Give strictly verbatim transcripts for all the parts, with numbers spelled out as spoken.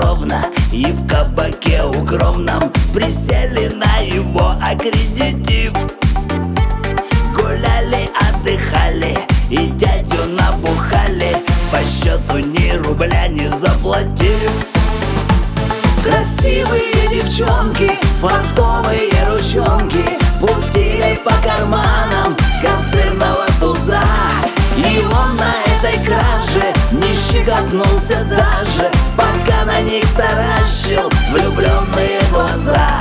ровно, и в кабаке укромном присели на его аккредитив. Гуляли, отдыхали и дядю набухали, по счету ни рубля не заплатив. Красивые девчонки, фартовые ручонки пустили по карманам козырного туза, и он на этой краже не щекотнулся даже, пока на них таращил влюбленные глаза.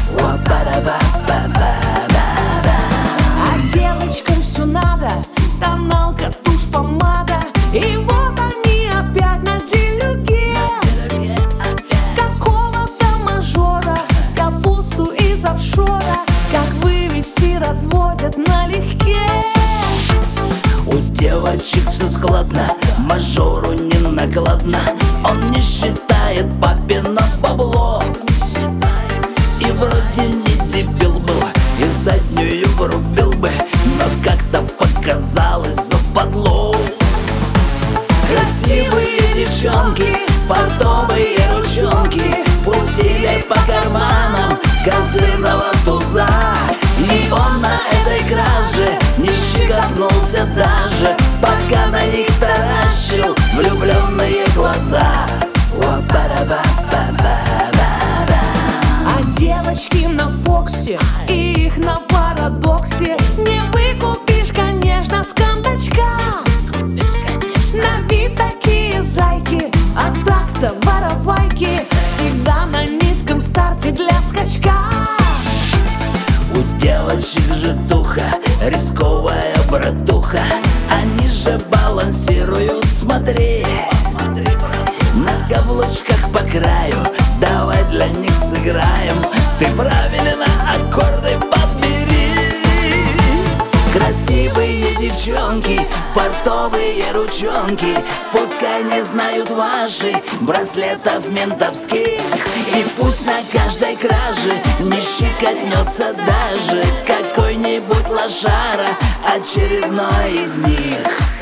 А девочкам все надо, тоналка, тушь, помада, и вот они опять на делюге. Какого-то мажора, капусту из офшора, как вывести разводят налегке. У девочек все складно, мажору не накладно, он не считает папино бабло. И вроде не дебил был, и заднюю врубил бы, но как-то показалось западло. Красивые девчонки, фартовые ручонки пустили по карманам козырного туза, и он на этой краже не щекотнулся даже, пока на них таращил влюбленные глаза. А девочки на Фоксе и их на парадоксе не выкупишь, конечно, с кондачка. На вид такие зайки, а так-то воровайки, всегда на низком старте для скачка. У девочек же туха, рисковая братуха, они же балансируют, смотри. На каблучках по краю, давай для них сыграем, ты правильно аккорды подбери. Красивые девчонки, фартовые ручонки, пускай не знают ваши браслетов ментовских, и пусть на каждой краже не щекотнется даже какой-нибудь лошара, очередной из них.